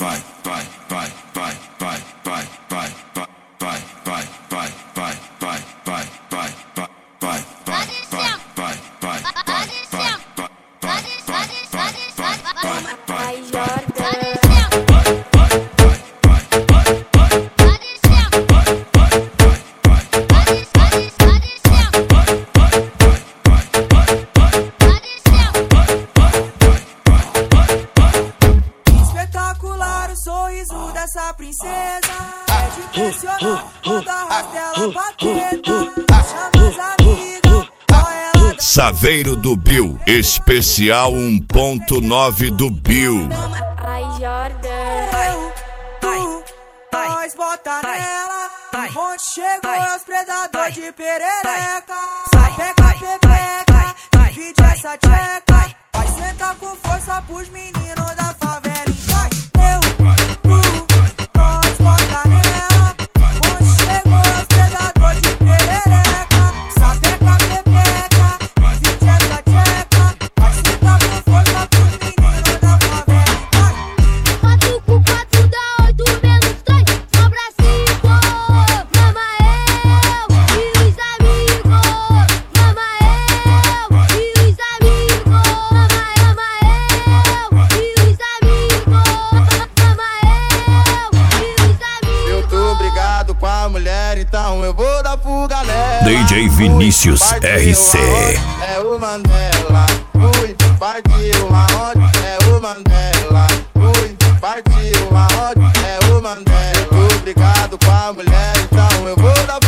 Espetacular o sorriso dessa princesa, é de impressionar quando arrasta ela pra teta. Chama as amigas, ó ela dá. Saveiro do Bill, especial 1.9 do Bill. Ai, Jordan. Nós bota nela, onde chegou os predadores de perereca. Sapeca, pepeca, divide essa tcheca. Vai sentar com força pros meninos da favela. Nós bota nela, onde chegou os predadores de perereca. Sapeca, pepeca, divide essa tcheca. Vai sentar com força pros meninos da favela. 4 com 4 dá 8 menos 3, sobra 5. Mama eu e os amigos. Mama eu e os amigos. Mama eu e os amigos. Mama eu e os amigos. Eu tô brigado com a mulher, então eu vou dar fuga nela. DJ Vinícius RC. É o Mandela. Ui, partiu aonde? É o Mandela. Ui, partiu aonde? É o Mandela. Eu tô brigado com a mulher, então eu vou dar